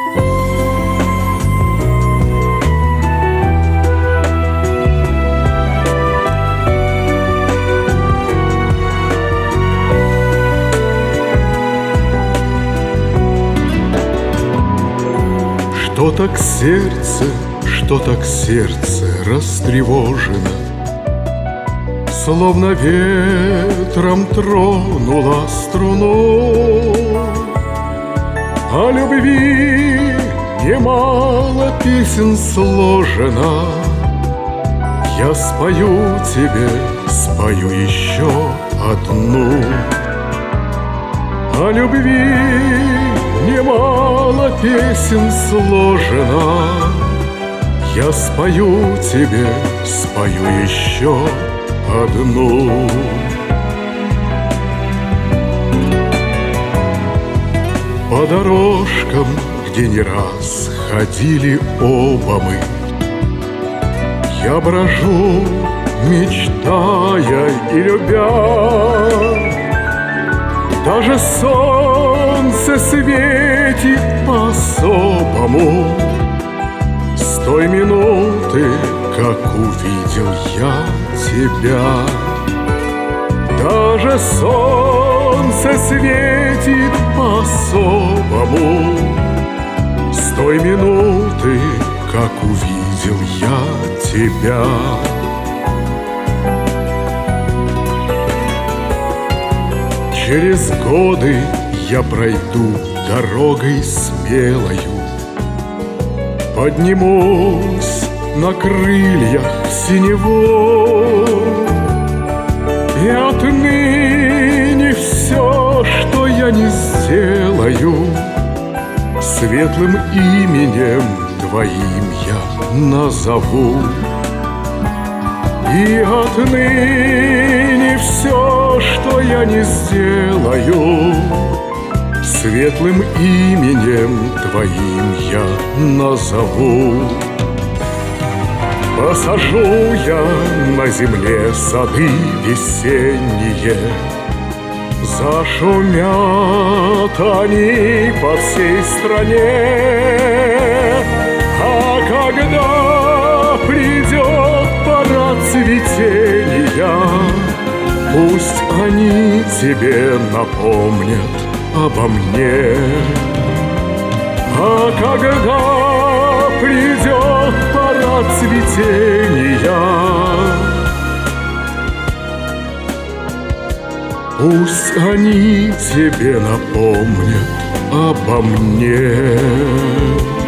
Что так сердце растревожено, словно ветром тронула струну. О любви немало песен сложено, я спою тебе, спою еще одну. О любви немало песен сложено, я спою тебе, спою еще одну. По дорожкам, где не раз ходили оба мы, я брожу, мечтая и любя. Даже солнце светит по-особому с той минуты, как увидел я тебя. Даже солнце светит по-особому с той минуты, как увидел я тебя. Через годы я пройду дорогой смелою, поднимусь на крыльях синеву, и отныне все, что я не сделаю, светлым именем твоим я назову. И отныне все, что я не сделаю, светлым именем твоим я назову. Посажу я на земле сады весенние, зашумят они по всей стране. А когда придет пора цветения, пусть они тебе напомнят обо мне. А когда придет пора цветения, пусть они тебе напомнят обо мне.